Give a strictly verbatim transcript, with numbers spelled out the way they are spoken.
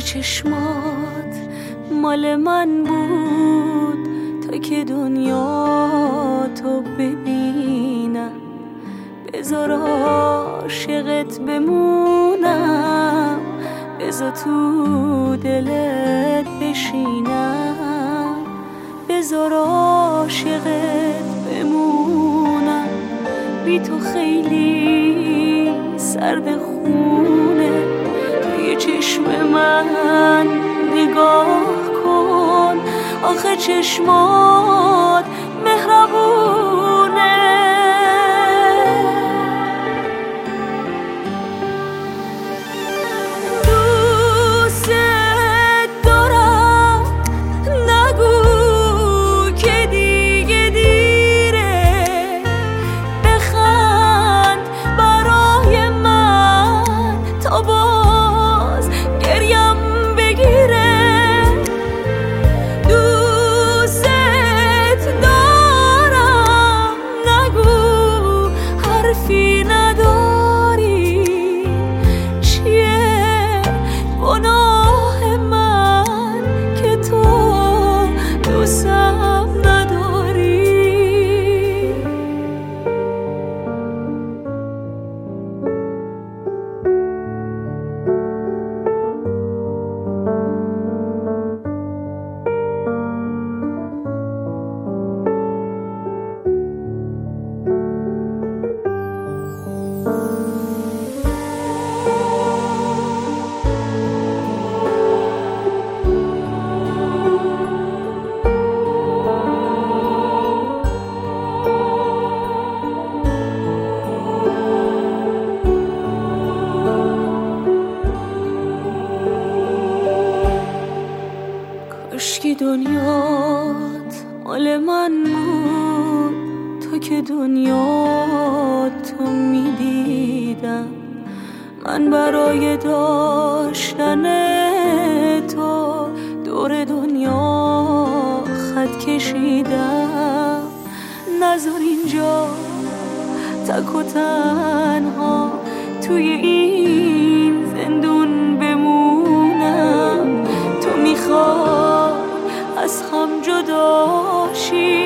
چشمات مال من بود تا که دنیا تو ببینم، بذار عاشقت بمونم، بذار تو دلت بشینم، بذار عاشقت بمونم. بی تو خیلی سرد خونه، توی چشم من نگاه کن، آخه چشمات مهربونه. دوست دارم، نگو که دیگه دیره، بخند برای من تا باز گریم بگیره. دوست دارم، نگو حرفی نداری، چیه گناه من که تو دوستم نداری. کاشکی دنیات مال من بود تا که دنیا تو میدیدم، من برای داشتن تو دور دنیا خط کشیدم. نذار اینجا تک و تنها توی این زندون بمونم، تو میخوای از هم جدا شی،